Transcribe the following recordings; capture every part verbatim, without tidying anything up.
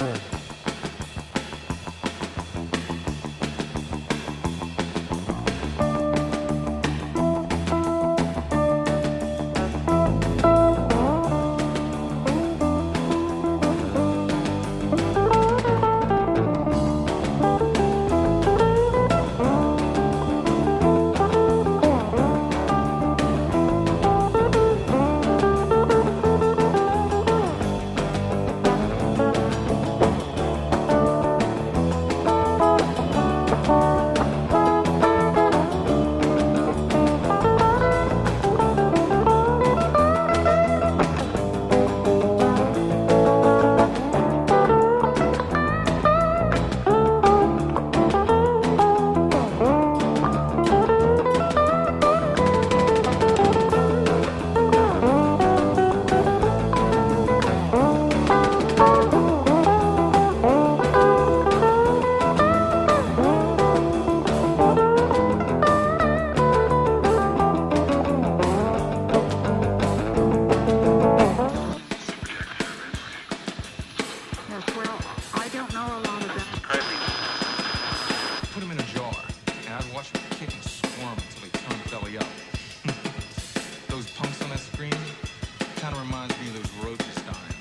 Put them in a jar, and I'd watch them kick and squirm until they turn belly up. Those punks on that screen kind of reminds me of those roaches dying.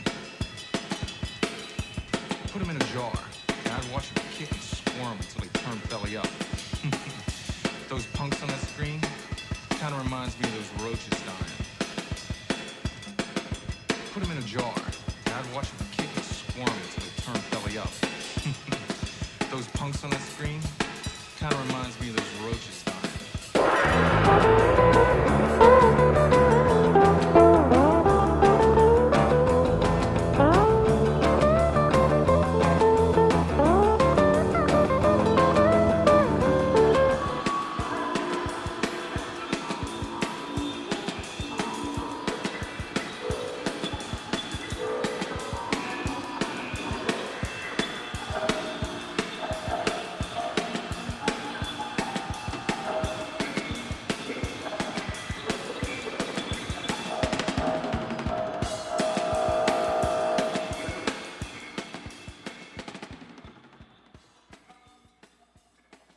Put them in a jar, and I'd watch them kick and squirm until they turn belly up. Those punks on that screen kind of reminds me of those roaches dying. Put them in a jar, and I'd watch them kick and squirm until they turn belly up. Those punks on that screen kind of reminds me of those roaches